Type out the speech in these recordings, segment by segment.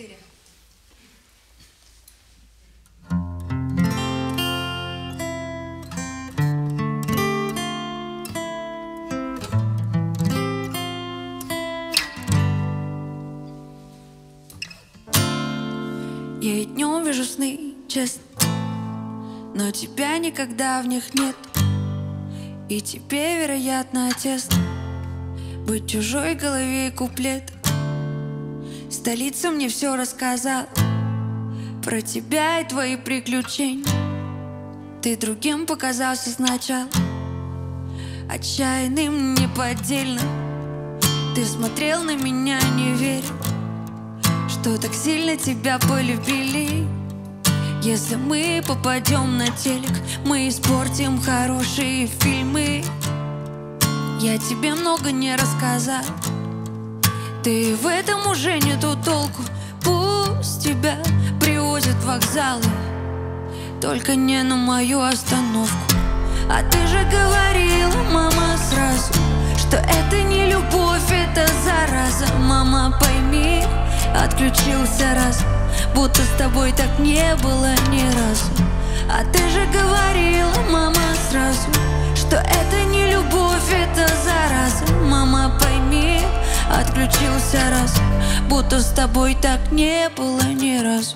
4. Я и днем вижу сны, честно, но тебя никогда в них нет. И тебе, вероятно, тесно быть в чужой голове и куплет. Столица мне все рассказала про тебя и твои приключения. Ты другим показался сначала, отчаянным, неподдельным. Ты смотрел на меня, не веря, что так сильно тебя полюбили. Если мы попадем на телек, мы испортим хорошие фильмы. Я тебе много не рассказал, ты в этом уже нету толку. Пусть тебя привозят в вокзалы, только не на мою остановку. А ты же говорила, мама, сразу, что это не любовь, это зараза. Мама, пойми, отключился раз, будто с тобой так не было ни разу. А ты же говорила, мама, сразу, что это не любовь, это зараза. Мама, пойми, отключился раз, будто с тобой так не было ни разу.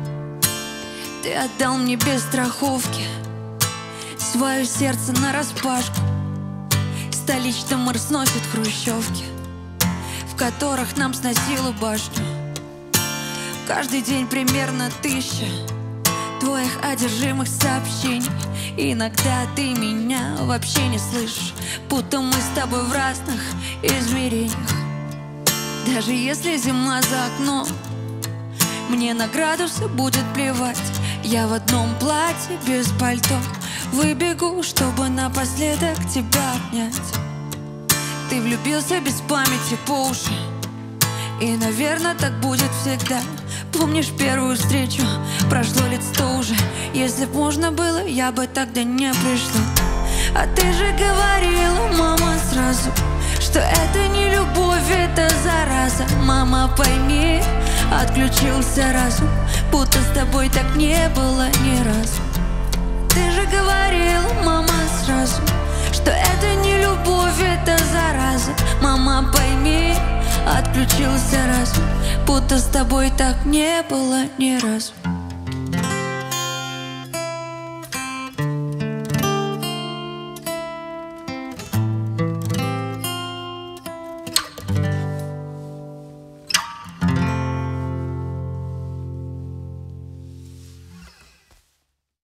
Ты отдал мне без страховки свое сердце нараспашку. Столичный мэр сносит хрущевки, в которых нам сносило башню. Каждый день примерно 1000 твоих одержимых сообщений. Иногда ты меня вообще не слышишь, будто мы с тобой в разных измерениях. Даже если зима за окном, мне на градусы будет плевать. Я в одном платье без пальто выбегу, чтобы напоследок тебя обнять. Ты влюбился без памяти по уши, и, наверное, так будет всегда. Помнишь первую встречу? Прошло лет 100 уже. Если б можно было, я бы тогда не пришла. А ты же говорила, мама, сразу, что это не любовь, это зараза. Мама, пойми, отключился разум, будто с тобой так не было ни разу. Ты же говорила, мама, сразу, что это не любовь, это зараза. Мама, пойми, отключился разум, будто с тобой так не было ни разу.